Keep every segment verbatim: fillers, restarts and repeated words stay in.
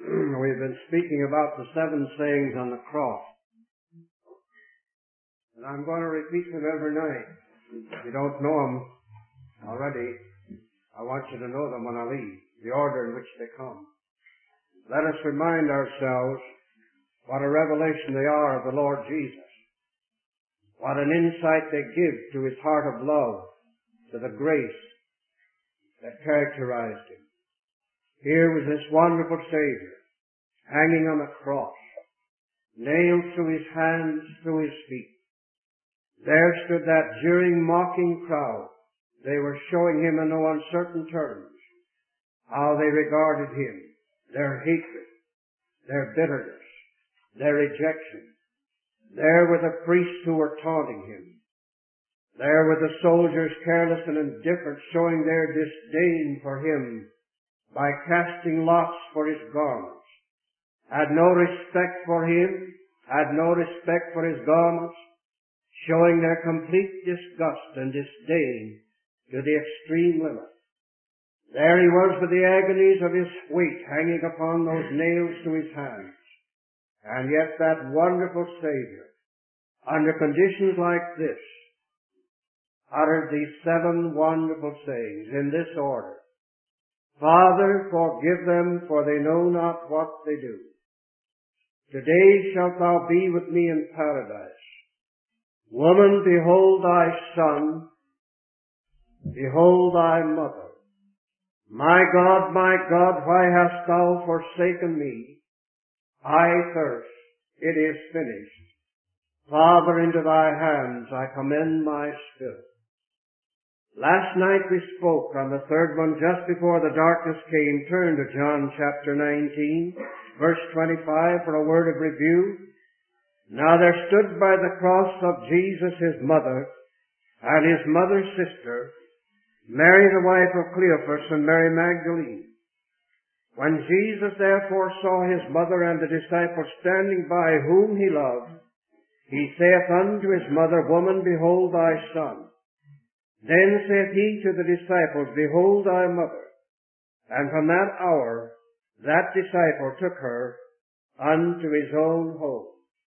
We've been speaking about the seven sayings on the cross. And I'm going to repeat them every night. If you don't know them already, I want you to know them when I leave, the order in which they come. Let us remind ourselves what a revelation they are of the Lord Jesus. What an insight they give to His heart of love, to the grace that characterized Him. Here was this wonderful Savior, hanging on the cross, nailed through His hands, through His feet. There stood that jeering, mocking crowd. They were showing Him in no uncertain terms how they regarded Him, their hatred, their bitterness, their rejection. There were the priests who were taunting Him. There were the soldiers, careless and indifferent, showing their disdain for Him by casting lots for His garments. Had no respect for Him, had no respect for His garments, showing their complete disgust and disdain to the extreme limit. There He was with the agonies of His weight hanging upon those nails to His hands. And yet that wonderful Savior, under conditions like this, uttered these seven wonderful sayings in this order. Father, forgive them, for they know not what they do. Today shalt thou be with me in paradise. Woman, behold thy son. Behold thy mother. My God, my God, why hast thou forsaken me? I thirst. It is finished. Father, into thy hands I commend my spirit. Last night we spoke on the third one just before the darkness came. Turn to John chapter nineteen, verse twenty-five for a word of review. Now there stood by the cross of Jesus His mother and His mother's sister, Mary the wife of Cleophas and Mary Magdalene. When Jesus therefore saw His mother and the disciples standing by whom He loved, He saith unto His mother, Woman, behold thy son. Then saith He to the disciples, Behold thy mother. And from that hour that disciple took her unto his own home.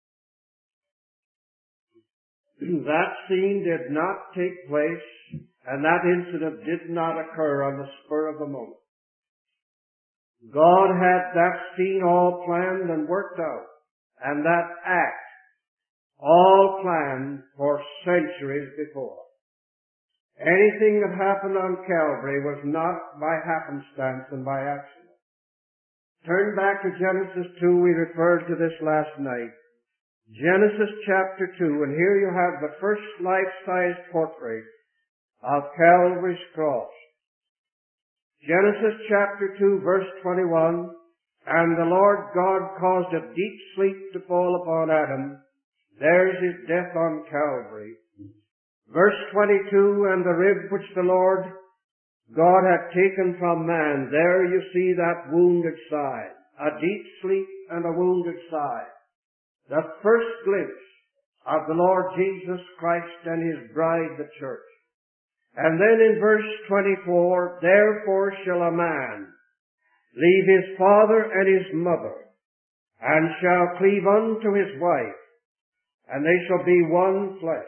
That scene did not take place, and that incident did not occur on the spur of the moment. God had that scene all planned and worked out, and that act all planned for centuries before. Anything that happened on Calvary was not by happenstance and by accident. Turn back to Genesis two, we referred to this last night. Genesis chapter two, and here you have the first life-size portrait of Calvary's cross. Genesis chapter two, verse twenty-one, and the Lord God caused a deep sleep to fall upon Adam. There's his death on Calvary. Verse twenty-two, and the rib which the Lord God had taken from man, there you see that wounded side. A deep sleep and a wounded side. The first glimpse of the Lord Jesus Christ and His bride, the church. And then in verse twenty-four, therefore shall a man leave his father and his mother, and shall cleave unto his wife, and they shall be one flesh.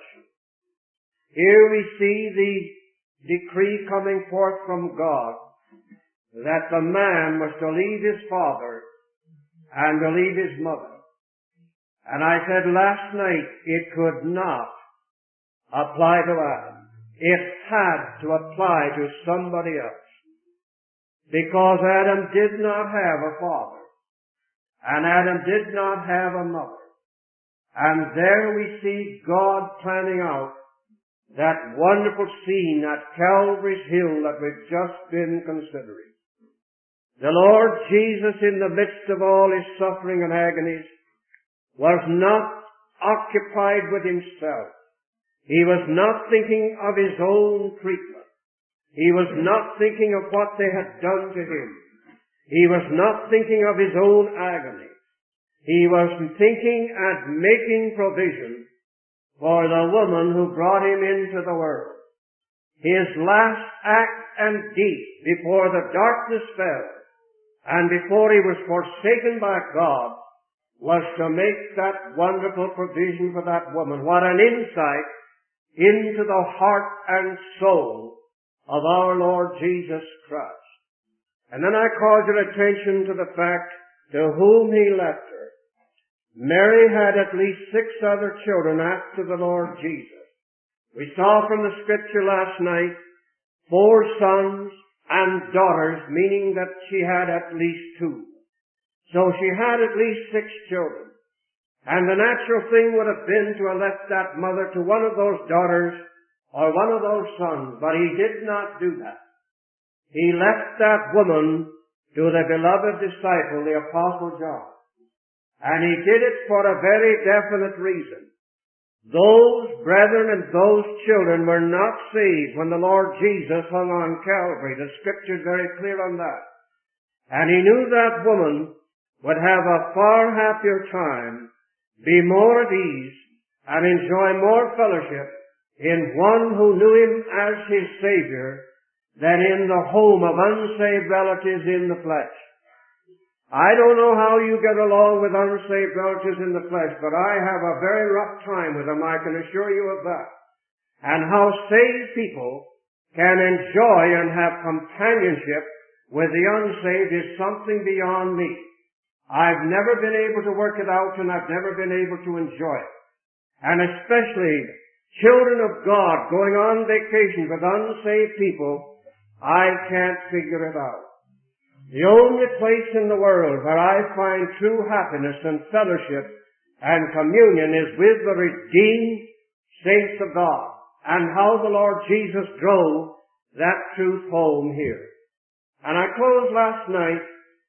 Here we see the decree coming forth from God that the man was to leave his father and to leave his mother. And I said last night it could not apply to Adam. It had to apply to somebody else. Because Adam did not have a father. And Adam did not have a mother. And there we see God planning out that wonderful scene at Calvary's Hill that we've just been considering. The Lord Jesus, in the midst of all His suffering and agonies, was not occupied with Himself. He was not thinking of His own treatment. He was not thinking of what they had done to Him. He was not thinking of His own agony. He was thinking and making provision for the woman who brought Him into the world. His last act and deed before the darkness fell and before he was forsaken by God, was to make that wonderful provision for that woman. What an insight into the heart and soul of our Lord Jesus Christ. And then I call your attention to the fact to whom he left her. Mary had at least six other children after the Lord Jesus. We saw from the scripture last night four sons and daughters, meaning that she had at least two. So she had at least six children. And the natural thing would have been to have left that mother to one of those daughters or one of those sons, but he did not do that. He left that woman to the beloved disciple, the Apostle John. And he did it for a very definite reason. Those brethren and those children were not saved when the Lord Jesus hung on Calvary. The Scripture is very clear on that. And he knew that woman would have a far happier time, be more at ease, and enjoy more fellowship in one who knew him as his Savior than in the home of unsaved relatives in the flesh. I don't know how you get along with unsaved relatives in the flesh, but I have a very rough time with them, I can assure you of that. And how saved people can enjoy and have companionship with the unsaved is something beyond me. I've never been able to work it out, and I've never been able to enjoy it. And especially children of God going on vacation with unsaved people, I can't figure it out. The only place in the world where I find true happiness and fellowship and communion is with the redeemed saints of God, and how the Lord Jesus drove that truth home here. And I closed last night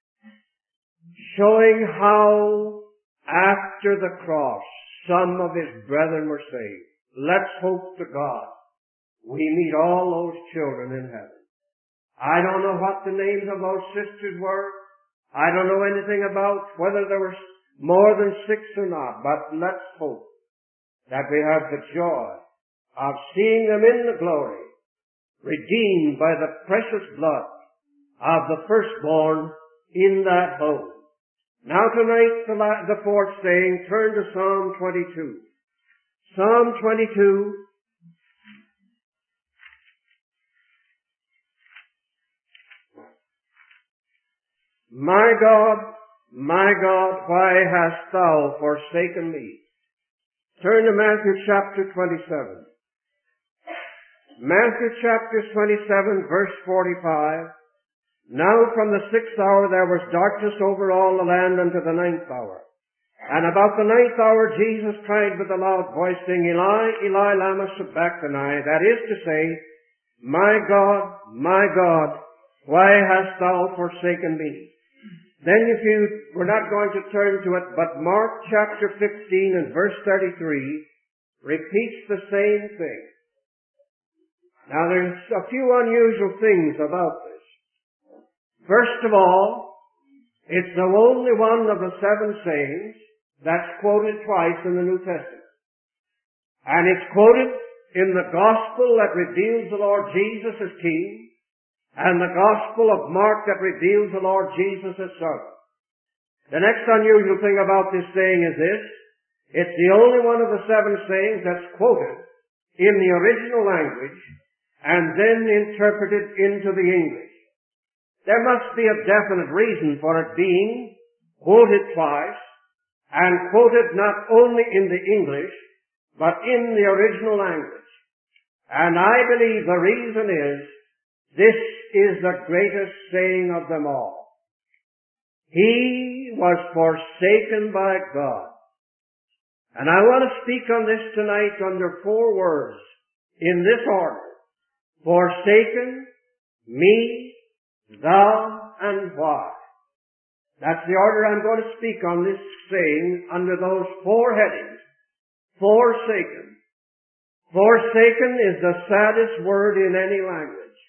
showing how after the cross some of his brethren were saved. Let's hope to God we meet all those children in heaven. I don't know what the names of those sisters were. I don't know anything about whether there were more than six or not, but let's hope that we have the joy of seeing them in the glory, redeemed by the precious blood of the firstborn in that home. Now tonight, the, la- the fourth saying, turn to Psalm twenty-two. Psalm twenty-two, My God, my God, why hast thou forsaken me? Turn to Matthew chapter twenty-seven. Matthew chapter twenty-seven, verse forty-five. Now from the sixth hour there was darkness over all the land unto the ninth hour. And about the ninth hour Jesus cried with a loud voice, saying, Eli, Eli, lama sabachthani, that is to say, My God, my God, why hast thou forsaken me? Then if you, we're not going to turn to it, but Mark chapter fifteen and verse thirty-three repeats the same thing. Now there's a few unusual things about this. First of all, it's the only one of the seven sayings that's quoted twice in the New Testament. And it's quoted in the Gospel that reveals the Lord Jesus as King, and the Gospel of Mark that reveals the Lord Jesus as Son. The next unusual thing about this saying is this: it's the only one of the seven sayings that's quoted in the original language and then interpreted into the English. There must be a definite reason for it being quoted twice, and quoted not only in the English, but in the original language. And I believe the reason is, this is the greatest saying of them all. He was forsaken by God. And I want to speak on this tonight under four words, in this order: forsaken, me, thou, and why. That's the order I'm going to speak on this saying under those four headings. Forsaken. Forsaken is the saddest word in any language.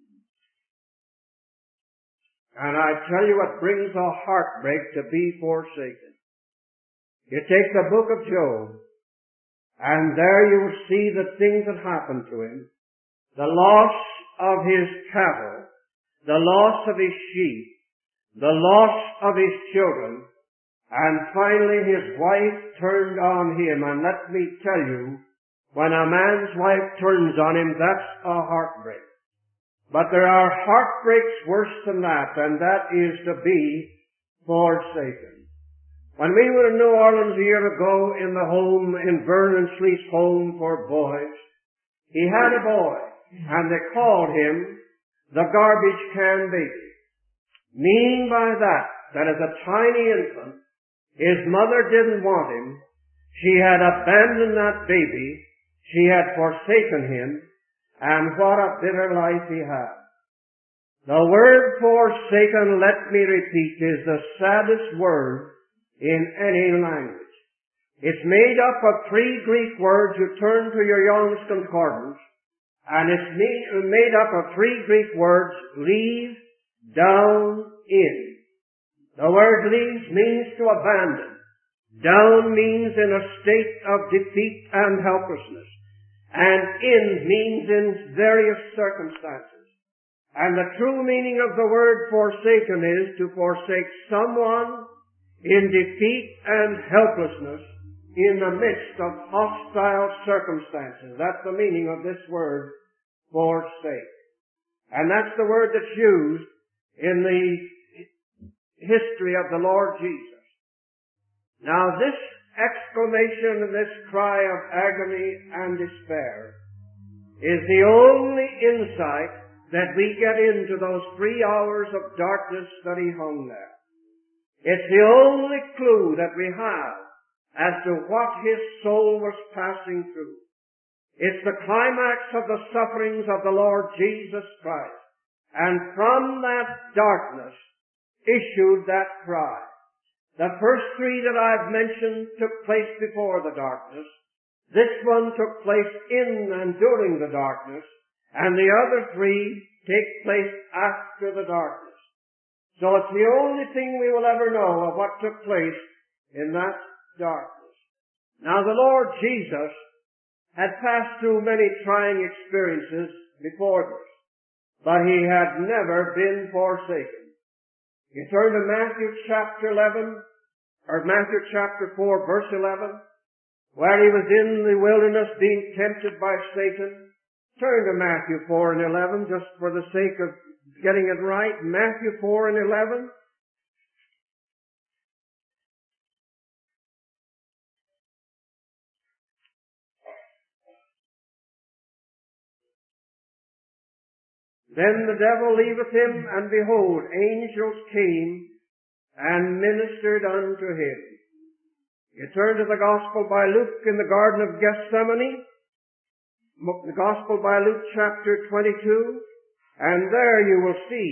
And I tell you, it brings a heartbreak to be forsaken. You take the book of Job, and there you will see the things that happened to him. The loss of his cattle, the loss of his sheep, the loss of his children, and finally his wife turned on him. And let me tell you, when a man's wife turns on him, that's a heartbreak. But there are heartbreaks worse than that, and that is to be forsaken. When we were in New Orleans a year ago in the home, in Vernon Sleeth's home for boys, he had a boy, and they called him the garbage can baby. Meaning by that, that as a tiny infant, his mother didn't want him, she had abandoned that baby, she had forsaken him, and what a bitter life he had. The word forsaken, let me repeat, is the saddest word in any language. It's made up of three Greek words. You turn to your Young's Concordance, and it's made up of three Greek words, leave, down, in. The word leave means to abandon. Down means in a state of defeat and helplessness. And in means in various circumstances. And the true meaning of the word forsaken is to forsake someone in defeat and helplessness in the midst of hostile circumstances. That's the meaning of this word, forsake. And that's the word that's used in the history of the Lord Jesus. Now this exclamation and this cry of agony and despair is the only insight that we get into those three hours of darkness that he hung there. It's the only clue that we have as to what his soul was passing through. It's the climax of the sufferings of the Lord Jesus Christ. And from that darkness issued that cry. The first three that I've mentioned took place before the darkness. This one took place in and during the darkness. And the other three take place after the darkness. So it's the only thing we will ever know of what took place in that darkness. Now the Lord Jesus had passed through many trying experiences before this, but he had never been forsaken. You turn to Matthew chapter eleven, or Matthew chapter four, verse eleven, where he was in the wilderness being tempted by Satan. Turn to Matthew four and eleven, just for the sake of getting it right. Matthew four and eleven. Then the devil leaveth him, and behold, angels came and ministered unto him. You turn to the Gospel by Luke in the Garden of Gethsemane, the Gospel by Luke chapter twenty-two, and there you will see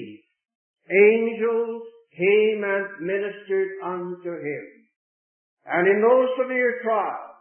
angels came and ministered unto him. And in those severe trials,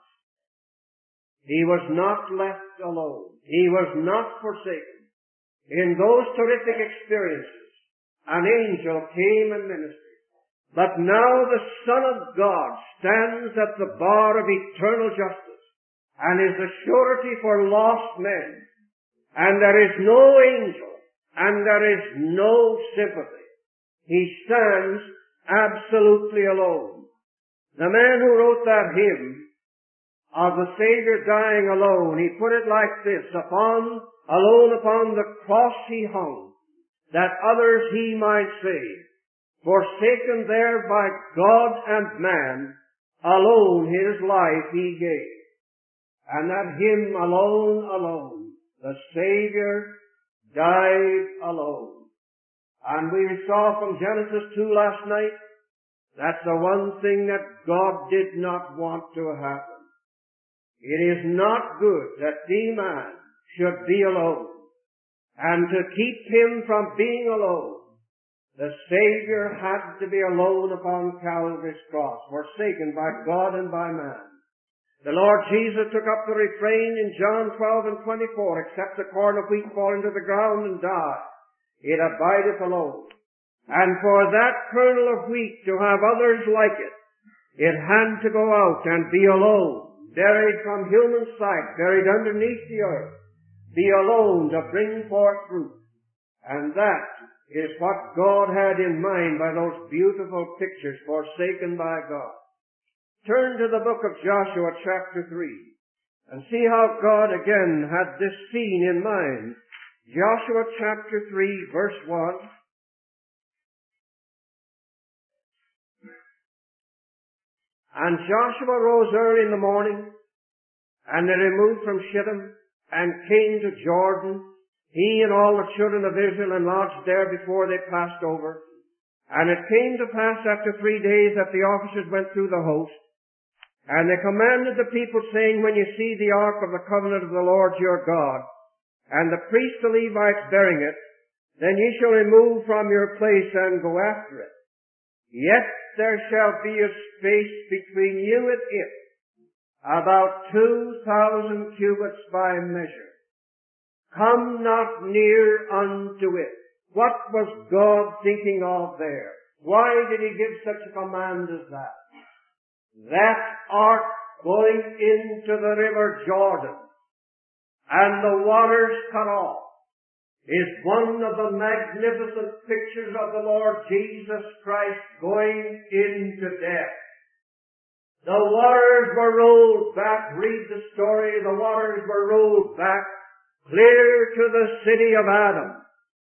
he was not left alone. He was not forsaken. In those terrific experiences, an angel came and ministered. But now the Son of God stands at the bar of eternal justice and is a surety for lost men. And there is no angel and there is no sympathy. He stands absolutely alone. The man who wrote that hymn of the Savior dying alone, he put it like this: upon Alone upon the cross he hung, that others he might save. Forsaken there by God and man, alone his life he gave. And that hymn, alone, alone, the Savior died alone. And we saw from Genesis two last night, that's the one thing that God did not want to happen. It is not good that the man should be alone. And to keep him from being alone, the Savior had to be alone upon Calvary's cross, forsaken by God and by man. The Lord Jesus took up the refrain in John twelve and twenty-four, except the corn of wheat fall into the ground and die, it abideth alone. And for that kernel of wheat to have others like it, it had to go out and be alone, buried from human sight, buried underneath the earth, be alone to bring forth fruit. And that is what God had in mind by those beautiful pictures, forsaken by God. Turn to the book of Joshua chapter three and see how God again had this scene in mind. Joshua chapter three verse one. And Joshua rose early in the morning, and they removed from Shittim, and came to Jordan, he and all the children of Israel, and lodged there before they passed over. And it came to pass after three days that the officers went through the host, and they commanded the people, saying, when you see the ark of the covenant of the Lord your God, and the priests the Levites bearing it, then ye shall remove from your place and go after it. Yet there shall be a space between you and it, about two thousand cubits by measure. Come not near unto it. What was God thinking of there? Why did he give such a command as that? That ark going into the river Jordan and the waters cut off is one of the magnificent pictures of the Lord Jesus Christ going into death. The waters were rolled back. Read the story. The waters were rolled back clear to the city of Adam.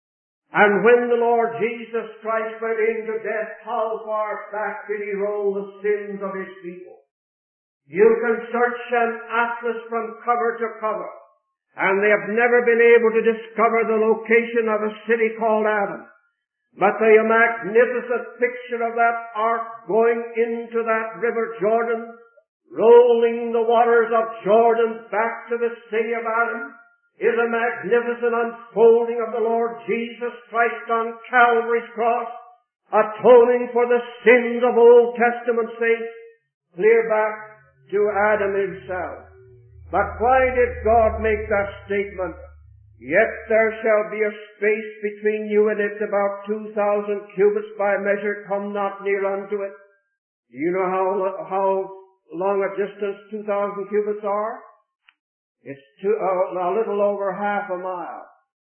And when the Lord Jesus Christ went into death, how far back did he roll the sins of his people? You can search an atlas from cover to cover, and they have never been able to discover the location of a city called Adam. But the magnificent picture of that ark going into that river Jordan, rolling the waters of Jordan back to the city of Adam, is a magnificent unfolding of the Lord Jesus Christ on Calvary's cross, atoning for the sins of Old Testament saints, clear back to Adam himself. But why did God make that statement? Yet there shall be a space between you and it, about two thousand cubits by measure. Come not near unto it. Do you know how, how long a distance two thousand cubits are? It's two, uh, a little over half a mile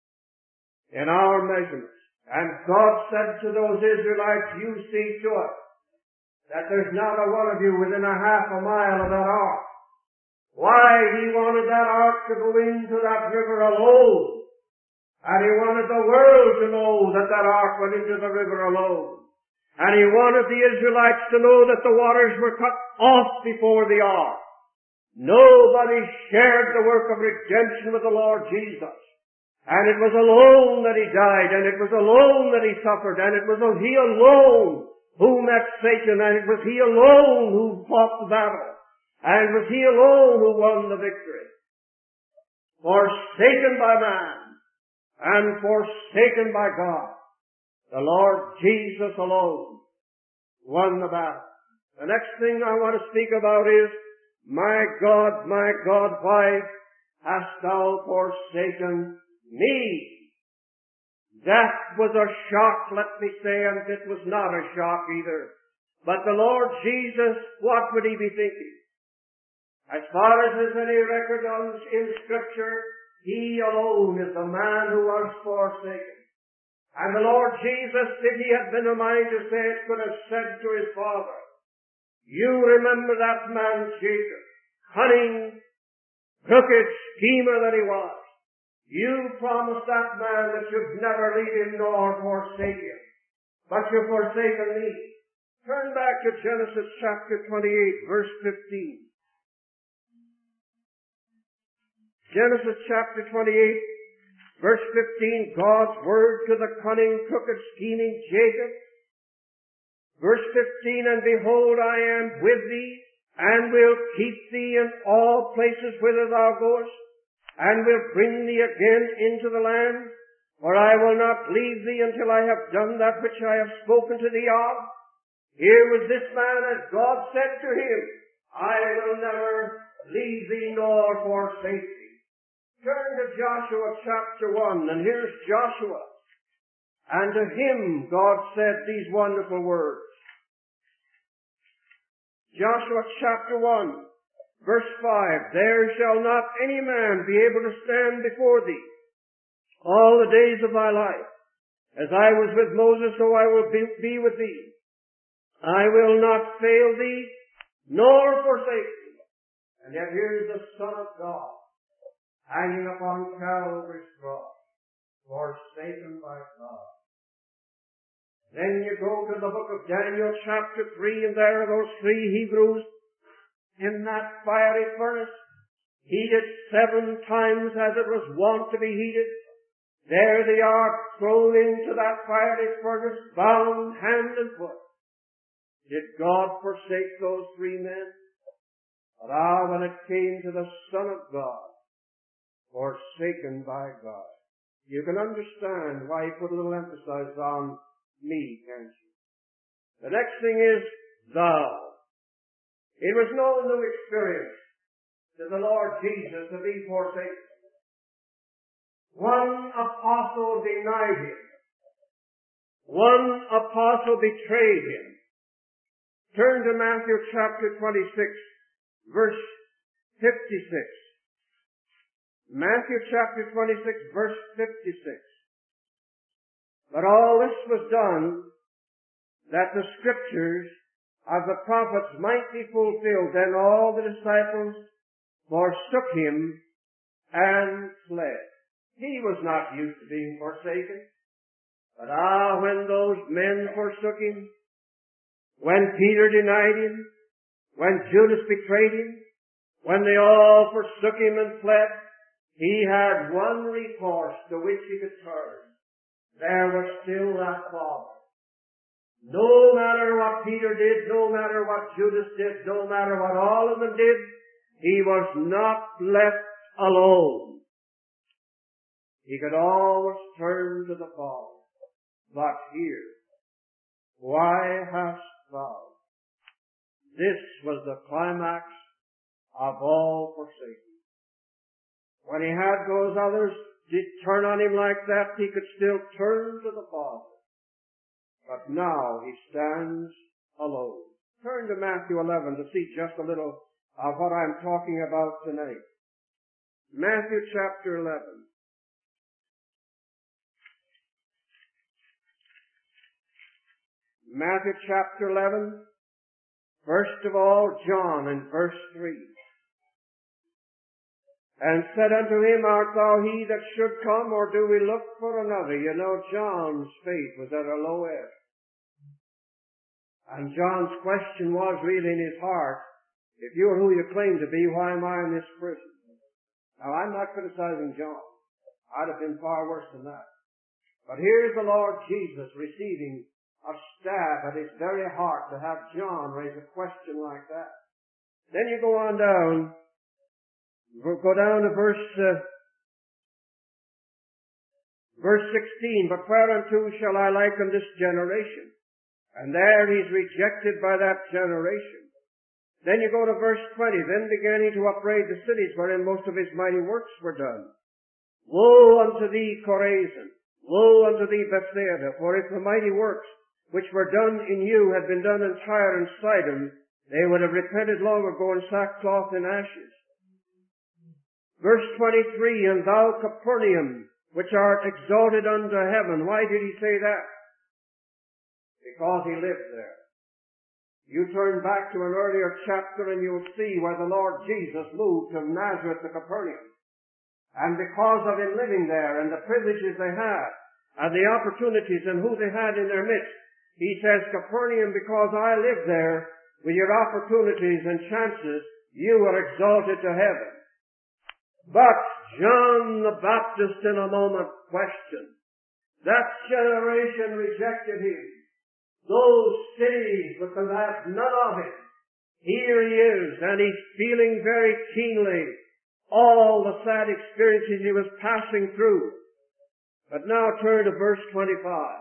in our measurements. And God said to those Israelites, you see to it that there's not a one of you within a half a mile of that ark. Why? He wanted that ark to go into that river alone. And he wanted the world to know that that ark went into the river alone. And he wanted the Israelites to know that the waters were cut off before the ark. Nobody shared the work of redemption with the Lord Jesus. And it was alone that he died, and it was alone that he suffered, and it was he alone who met Satan, and it was he alone who fought the battle. And it was he alone who won the victory. Forsaken by man and forsaken by God, the Lord Jesus alone won the battle. The next thing I want to speak about is, my God, my God, why hast thou forsaken me? That was a shock, let me say, and it was not a shock either. But the Lord Jesus, what would he be thinking? As far as there's any record on, in Scripture, he alone is the man who was forsaken. And the Lord Jesus, if he had been a mind to say it, could have said to his Father, you remember that man Jacob, cunning, crooked schemer that he was. You promised that man that you'd never leave him nor forsake him, but you've forsaken me. Turn back to Genesis chapter twenty-eight, verse fifteen. Genesis chapter twenty-eight, verse fifteen, God's word to the cunning, crooked, scheming Jacob. Verse fifteen, and behold, I am with thee, and will keep thee in all places whither thou goest, and will bring thee again into the land, for I will not leave thee until I have done that which I have spoken to thee of. Here was this man, as God said to him, I will never leave thee nor forsake thee. Turn to Joshua chapter one, and here's Joshua. And to him God said these wonderful words. Joshua chapter one, verse five, there shall not any man be able to stand before thee all the days of thy life. As I was with Moses, so I will be, be with thee. I will not fail thee, nor forsake thee. And yet here's the Son of God, hanging upon Calvary's cross, forsaken by God. Then you go to the book of Daniel chapter three, and there are those three Hebrews in that fiery furnace, heated seven times as it was wont to be heated. There they are, thrown into that fiery furnace, bound hand and foot. Did God forsake those three men? But ah, when it came to the Son of God, forsaken by God, you can understand why he put a little emphasis on me, can't you? The next thing is thou. It was no new experience to the Lord Jesus to be forsaken. One apostle denied him. One apostle betrayed him. Turn to Matthew chapter twenty-six, verse fifty-six. Matthew chapter twenty-six, verse fifty-six. But all this was done that the scriptures of the prophets might be fulfilled. Then all the disciples forsook him and fled. He was not used to being forsaken. But ah, when those men forsook him, when Peter denied him, when Judas betrayed him, when they all forsook him and fled, he had one recourse to which he could turn. There was still that Father. No matter what Peter did, no matter what Judas did, no matter what all of them did, he was not left alone. He could always turn to the Father. But here, why hast thou? This was the climax of all forsaking. When he had those others did turn on him like that, he could still turn to the Father. But now he stands alone. Turn to Matthew eleven to see just a little of what I'm talking about tonight. Matthew chapter eleven. Matthew chapter eleven, first of all, John in verse three. And said unto him, Art thou he that should come, or do we look for another? You know, John's faith was at a low ebb. And John's question was really in his heart, if you are who you claim to be, why am I in this prison? Now, I'm not criticizing John. I'd have been far worse than that. But here's the Lord Jesus receiving a stab at his very heart to have John raise a question like that. Then you go on down, go down to verse, uh, verse sixteen. But whereunto shall I liken this generation? And there he's rejected by that generation. Then you go to verse twenty. Then began he to upbraid the cities wherein most of his mighty works were done. Woe unto thee, Chorazin! Woe unto thee, Bethsaida! For if the mighty works which were done in you had been done in Tyre and Sidon, they would have repented long ago in sackcloth and ashes. Verse twenty-three, And thou, Capernaum, which art exalted unto heaven. Why did he say that? Because he lived there. You turn back to an earlier chapter and you'll see where the Lord Jesus moved from Nazareth to Capernaum. And because of him living there and the privileges they had and the opportunities and who they had in their midst, he says, Capernaum, because I live there, with your opportunities and chances, you are exalted to heaven. But John the Baptist in a moment questioned. That generation rejected him. Those cities, but they have none of it. Here he is, and he's feeling very keenly all the sad experiences he was passing through. But now turn to verse twenty-five.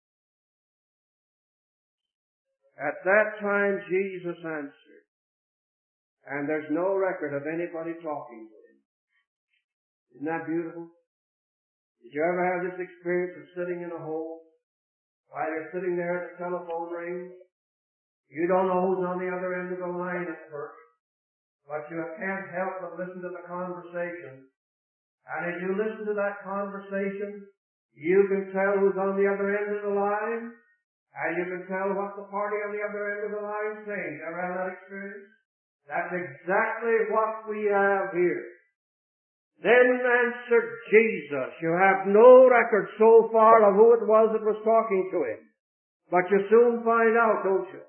At that time Jesus answered, and there's no record of anybody talking to him. Isn't that beautiful? Did you ever have this experience of sitting in a hole? While you're sitting there, the telephone rings. You don't know who's on the other end of the line at first, but you can't help but listen to the conversation. And as you listen to that conversation, You can tell who's on the other end of the line, and you can tell what the party on the other end of the line is saying. Ever had that experience? That's exactly what we have here. Then answered Jesus. You have no record so far of who it was that was talking to him. But you soon find out, don't you?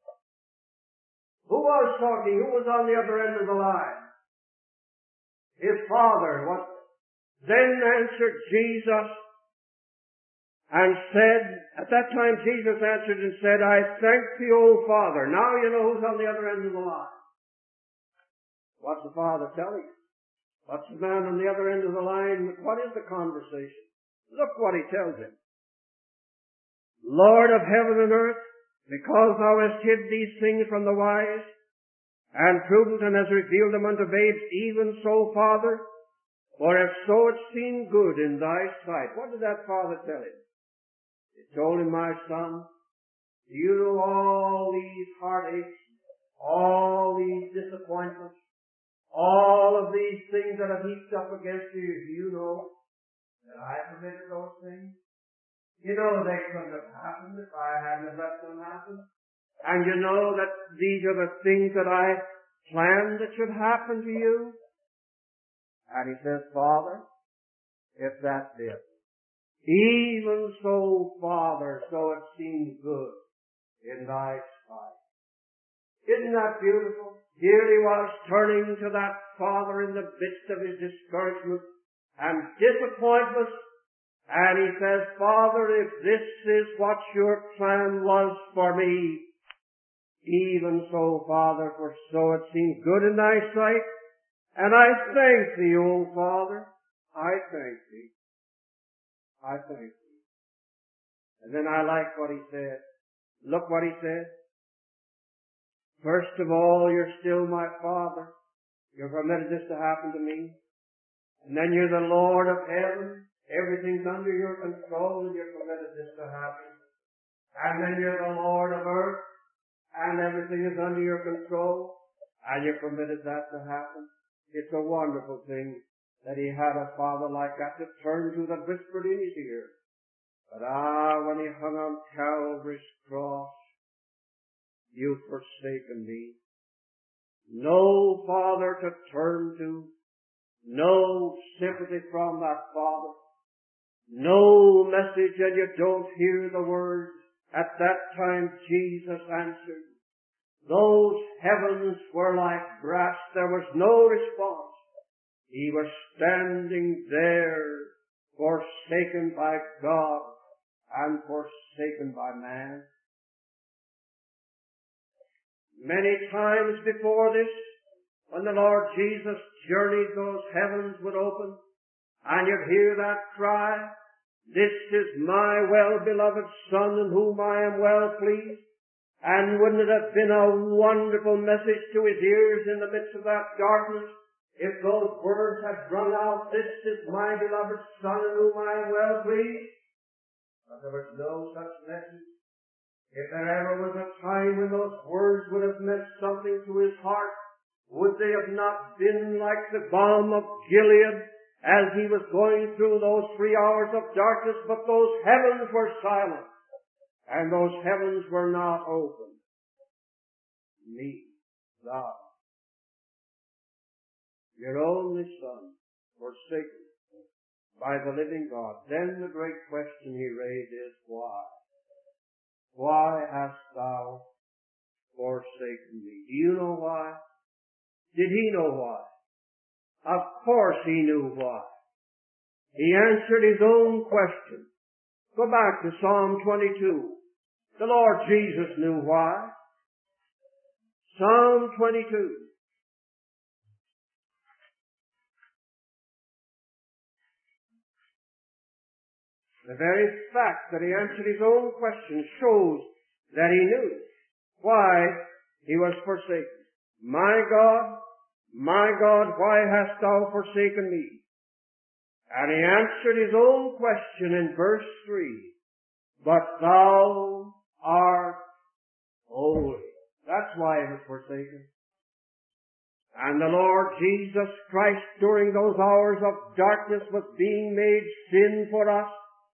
Who was talking? Who was on the other end of the line? His father. What? Then answered Jesus and said, at that time Jesus answered and said, I thank thee, O Father. Now you know who's on the other end of the line. What's the Father telling you? What's the man on the other end of the line? What is the conversation? Look what he tells him. Lord of heaven and earth, because thou hast hid these things from the wise and prudent and hast revealed them unto babes, even so, Father, for if so it seemed good in thy sight. What did that father tell him? He told him, my son, you know all these heartaches, all these disappointments, all of these things that have heaped up against you. Do you know that I permitted those things? You know they couldn't have happened if I hadn't let them happen. And you know that these are the things that I planned that should happen to you. And he says, Father, if that's it, even so, Father, so it seems good in thy sight. Isn't that beautiful? Here he was turning to that father in the midst of his discouragement and disappointment. And he says, Father, if this is what your plan was for me, even so, Father, for so it seems good in thy sight. And I thank thee, O Father. I thank thee. I thank thee. And then I like what he said. Look what he said. First of all, you're still my Father. You've permitted this to happen to me. And then you're the Lord of heaven. Everything's under your control and you've permitted this to happen. And then you're the Lord of earth. And everything is under your control. And you've permitted that to happen. It's a wonderful thing that he had a father like that to turn to that whispered in his ear. But ah, when he hung on Calvary's cross, you've forsaken me. No father to turn to. No sympathy from that father. No message, and you don't hear the words. At that time Jesus answered. Those heavens were like brass. There was no response. He was standing there, forsaken by God and forsaken by man. Many times before this, when the Lord Jesus journeyed, those heavens would open, and you'd hear that cry, this is my well-beloved Son in whom I am well pleased. And wouldn't it have been a wonderful message to his ears in the midst of that darkness if those words had rung out, this is my beloved Son in whom I am well pleased? But there was no such message. If there ever was a time when those words would have meant something to his heart, would they have not been like the balm of Gilead as he was going through those three hours of darkness? But those heavens were silent, and those heavens were not open. Me, God, your only Son, forsaken by the living God. Then the great question he raised is, why? Why hast thou forsaken me? Do you know why? Did he know why? Of course he knew why. He answered his own question. Go back to Psalm twenty-two. The Lord Jesus knew why. Psalm twenty-two. The very fact that he answered his own question shows that he knew why he was forsaken. My God, my God, why hast thou forsaken me? And he answered his own question in verse three. But thou art holy. That's why he was forsaken. And the Lord Jesus Christ, during those hours of darkness, was being made sin for us,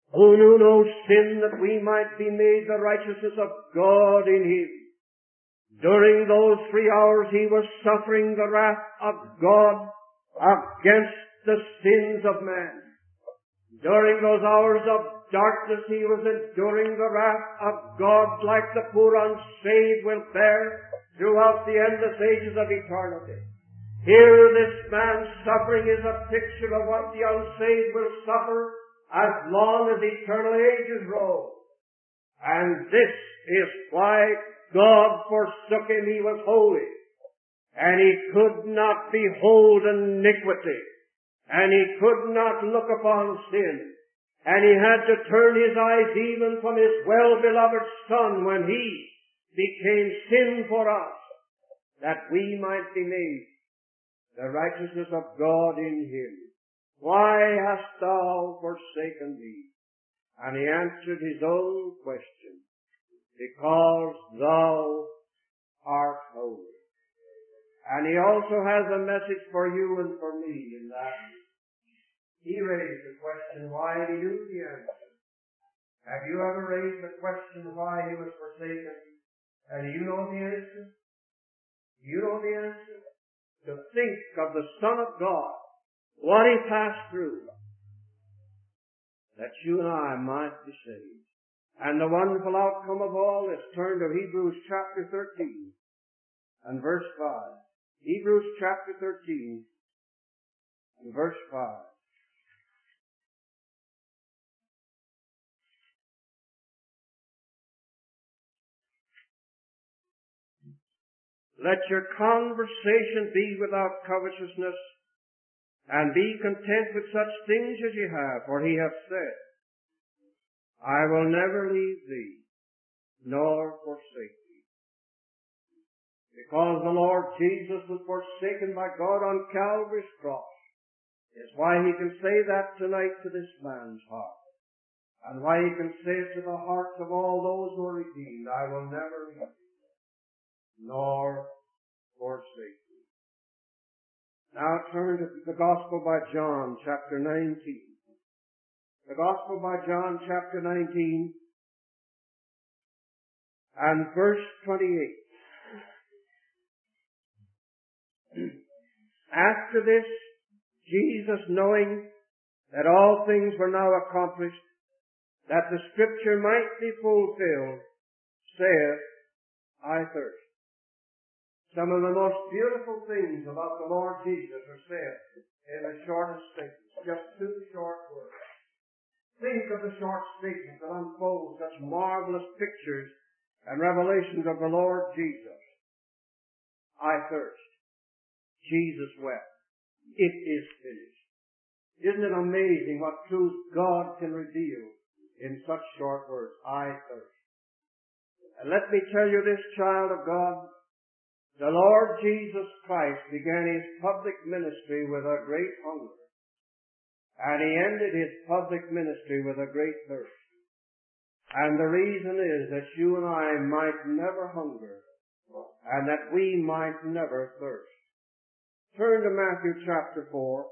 who knew no sin, that we might be made the righteousness of God in him. During those three hours he was suffering the wrath of God against the sins of man. During those hours of darkness he was enduring the wrath of God like the poor unsaved will bear throughout the endless ages of eternity. Here this man's suffering is a picture of what the unsaved will suffer as long as eternal ages roll. And this is why God forsook him. He was holy, and he could not behold iniquity, and he could not look upon sin, and he had to turn his eyes even from his well-beloved Son when he became sin for us, that we might be made the righteousness of God in him. Why hast thou forsaken me? And he answered his own question, because thou art holy. And he also has a message for you and for me in that. He raised the question why, and he knew the answer. Have you ever raised the question why he was forsaken? And you know the answer? You know the answer? To think of the Son of God, what he passed through, that you and I might be saved. And the wonderful outcome of all this, turn to Hebrews chapter thirteen and verse five. Hebrews chapter thirteen and verse five. Let your conversation be without covetousness, and be content with such things as ye have, for he hath said, I will never leave thee, nor forsake thee. Because the Lord Jesus was forsaken by God on Calvary's cross, is why he can say that tonight to this man's heart, and why he can say it to the hearts of all those who are redeemed, I will never leave thee, nor forsake thee. Now turn to the Gospel by John, chapter nineteen. The Gospel by John, chapter nineteen, and verse twenty-eight. After this, Jesus, knowing that all things were now accomplished, that the Scripture might be fulfilled, saith, I thirst. Some of the most beautiful things about the Lord Jesus are said in the shortest statements, just two short words. Think of the short statements that unfold such marvelous pictures and revelations of the Lord Jesus. I thirst. Jesus wept. It is finished. Isn't it amazing what truth God can reveal in such short words? I thirst. And let me tell you this, child of God, the Lord Jesus Christ began his public ministry with a great hunger. And he ended his public ministry with a great thirst. And the reason is that you and I might never hunger, and that we might never thirst. Turn to Matthew chapter four.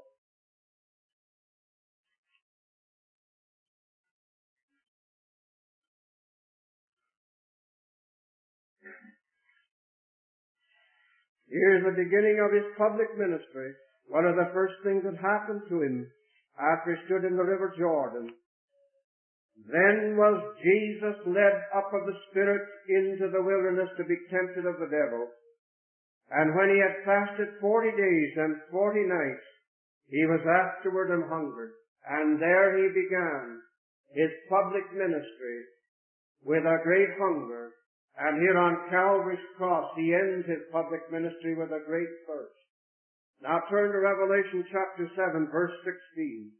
Here's the beginning of his public ministry. One of the first things that happened to him after he stood in the river Jordan. Then was Jesus led up of the Spirit into the wilderness to be tempted of the devil. And when he had fasted forty days and forty nights, he was afterward and hungered. And there he began his public ministry with a great hunger. And here on Calvary's cross, he ends his public ministry with a great thirst. Now turn to Revelation chapter seven, verse sixteen.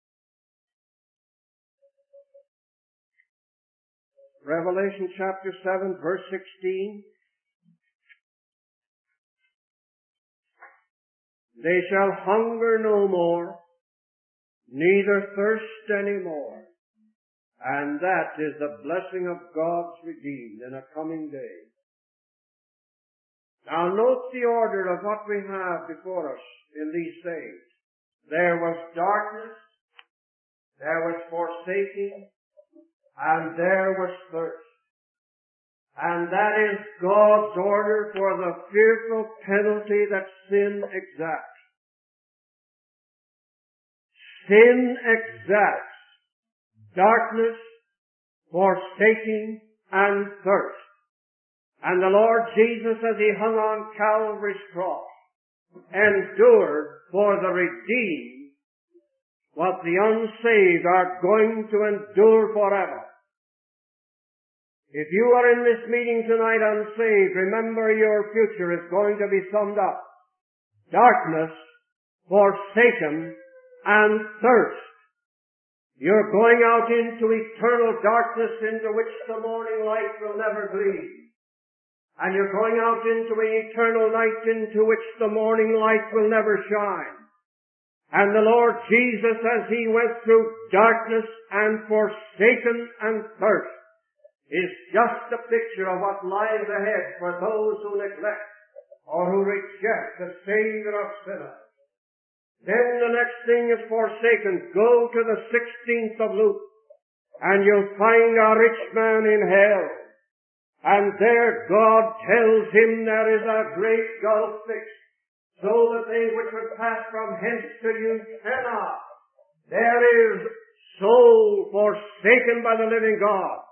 Revelation chapter seven, verse sixteen. They shall hunger no more, neither thirst any more. And that is the blessing of God's redeemed in a coming day. Now note the order of what we have before us in these sayings. There was darkness, there was forsaking, and there was thirst. And that is God's order for the fearful penalty that sin exacts. Sin exacts darkness, forsaking, and thirst. And the Lord Jesus, as He hung on Calvary's cross, endured for the redeemed what the unsaved are going to endure forever. If you are in this meeting tonight unsaved, remember your future is going to be summed up. Darkness, forsaken, and thirst. You're going out into eternal darkness into which the morning light will never gleam. And you're going out into an eternal night into which the morning light will never shine. And the Lord Jesus, as He went through darkness and forsaken and thirst, is just a picture of what lies ahead for those who neglect or who reject the Savior of sinners. Then the next thing is forsaken. Go to the sixteenth of Luke, and you'll find a rich man in hell. And there God tells him there is a great gulf fixed, so that they which would pass from hence to you cannot. There is soul forsaken by the living God.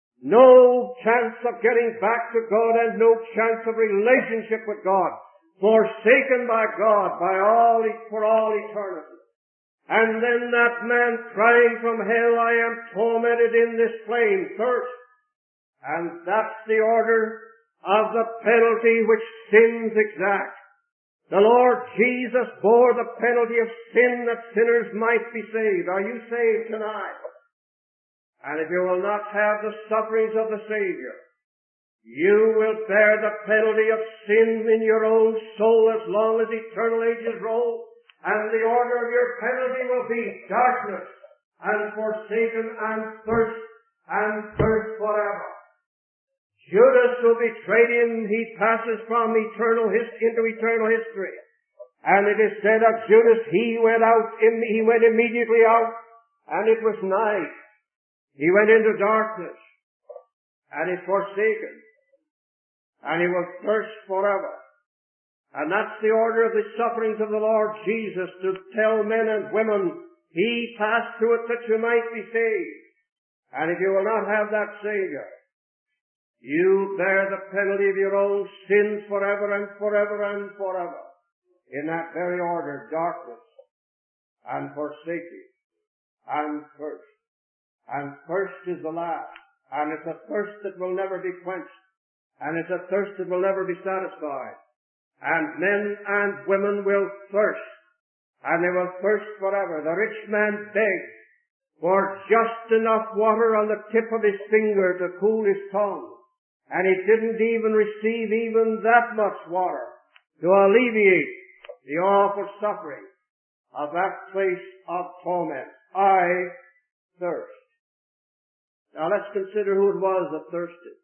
No chance of getting back to God and no chance of relationship with God. Forsaken by God by all, for all eternity. And then that man crying from hell, I am tormented in this flame, thirst. And that's the order of the penalty which sins exact. The Lord Jesus bore the penalty of sin that sinners might be saved. Are you saved tonight? And if you will not have the sufferings of the Savior, you will bear the penalty of sin in your own soul as long as eternal ages roll, and the order of your penalty will be darkness and forsaken and thirst and thirst forever. Judas, who betrayed Him, he passes from eternal his- into eternal history. And it is said of Judas, he went out, in, he went immediately out, and it was night. He went into darkness, and is forsaken, and he will thirst forever. And that's the order of the sufferings of the Lord Jesus, to tell men and women, He passed through it that you might be saved. And if you will not have that Savior, you bear the penalty of your own sins forever and forever and forever. In that very order, darkness, and forsaking, and thirst. And thirst is the last. And it's a thirst that will never be quenched. And it's a thirst that will never be satisfied. And men and women will thirst. And they will thirst forever. The rich man begged for just enough water on the tip of his finger to cool his tongue. And he didn't even receive even that much water to alleviate the awful suffering of that place of torment. I thirst. Now let's consider who it was that thirsted.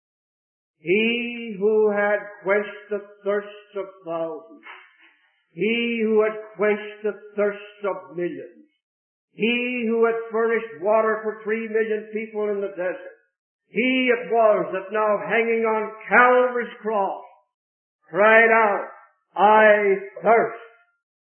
He who had quenched the thirst of thousands. He who had quenched the thirst of millions. He who had furnished water for three million people in the desert. He it was that now hanging on Calvary's cross cried out, I thirst.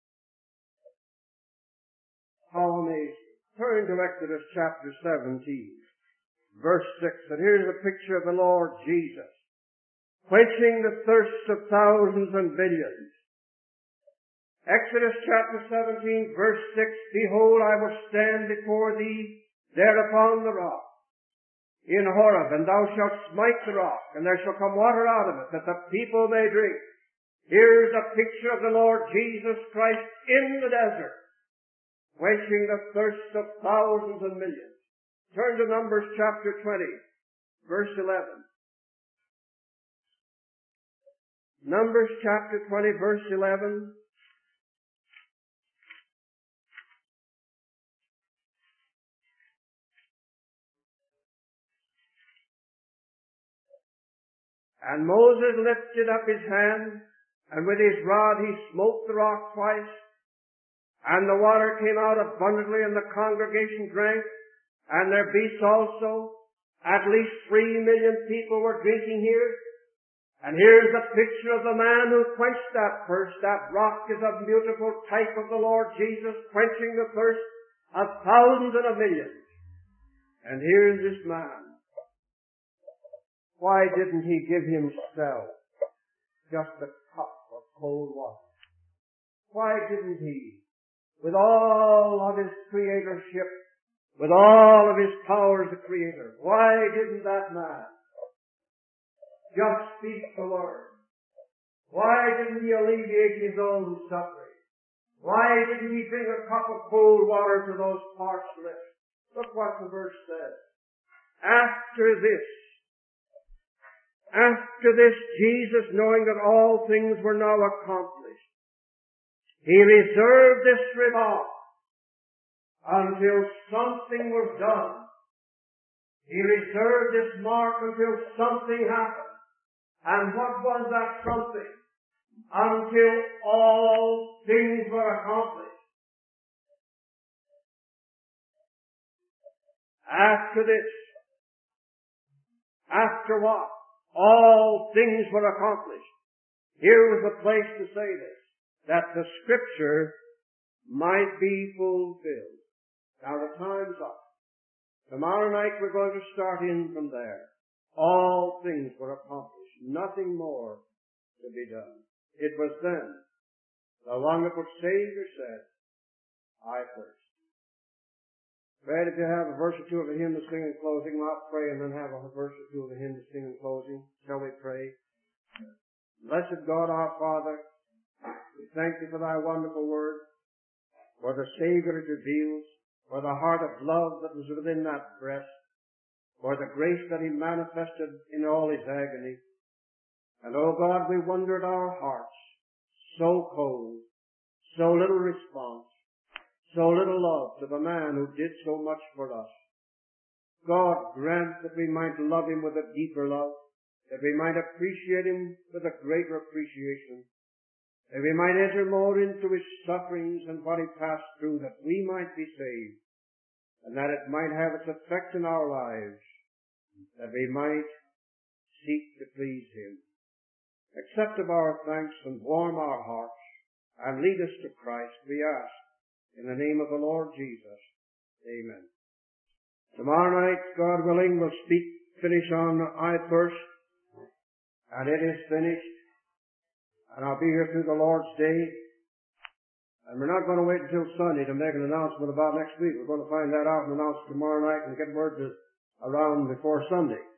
How amazing. Turn to Exodus chapter seventeen. Verse six, and here's a picture of the Lord Jesus, quenching the thirst of thousands and millions. Exodus chapter seventeen, verse six, behold, I will stand before thee there upon the rock in Horeb, and thou shalt smite the rock, and there shall come water out of it, that the people may drink. Here's a picture of the Lord Jesus Christ in the desert, quenching the thirst of thousands and millions. Turn to Numbers chapter twenty, verse eleven. Numbers chapter twenty, verse eleven. And Moses lifted up his hand, and with his rod he smote the rock twice, And the water came out abundantly, and the congregation drank, and their beasts also. At least three million people were drinking here. And here's a picture of the man who quenched that thirst. That rock is a beautiful type of the Lord Jesus, quenching the thirst of thousands and of millions. And here's this man. Why didn't he give himself just a cup of cold water? Why didn't he, with all of his creatorship, with all of his power as a creator, why didn't that man just speak the word? Why didn't he alleviate his own suffering? Why didn't he bring a cup of cold water to those parched lips? Look what the verse says. After this, after this, Jesus, knowing that all things were now accomplished, he reserved this remark until something was done. He reserved this mark until something happened. And what was that something? Until all things were accomplished. After this, after what? All things were accomplished. Here was the place to say this, that the Scripture might be fulfilled. Now the time's up. Tomorrow night we're going to start in from there. All things were accomplished. Nothing more to be done. It was then the wonderful Savior said, I thirst. Fred, if you have a verse or two of a hymn to sing in closing, I'll pray and then have a verse or two of a hymn to sing in closing. Shall we pray? Blessed God our Father, we thank Thee for Thy wonderful word, for the Savior it reveals, for the heart of love that was within that breast, for the grace that He manifested in all His agony. And, oh God, we wonder at our hearts, so cold, so little response, so little love to the man who did so much for us. God, grant that we might love Him with a deeper love, that we might appreciate Him with a greater appreciation, that we might enter more into His sufferings and what He passed through, that we might be saved, and that it might have its effect in our lives, that we might seek to please Him. Accept of our thanks and warm our hearts, and lead us to Christ, we ask, in the name of the Lord Jesus. Amen. Tomorrow night, God willing, we'll speak, finish on I Thirst, and it is finished. And I'll be here through the Lord's day. And we're not going to wait until Sunday to make an announcement about next week. We're going to find that out and announce it tomorrow night and get word to around before Sunday.